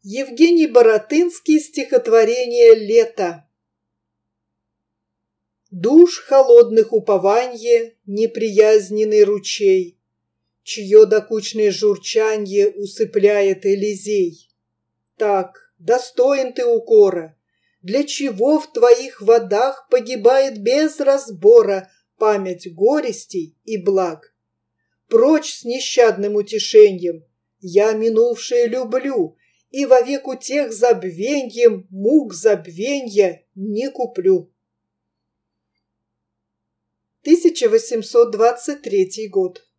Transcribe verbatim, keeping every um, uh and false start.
Евгений Баратынский, стихотворение «Лето». Душ холодных упованье, неприязненный ручей, чье докучное журчанье усыпляет Элизей. Так, достоин ты укора, для чего в твоих водах погибает без разбора память горестей и благ? Прочь с нещадным утешеньем, я минувшее люблю, и вовек утех забвеньем мук забвенья не куплю. тысяча восемьсот двадцать третий год.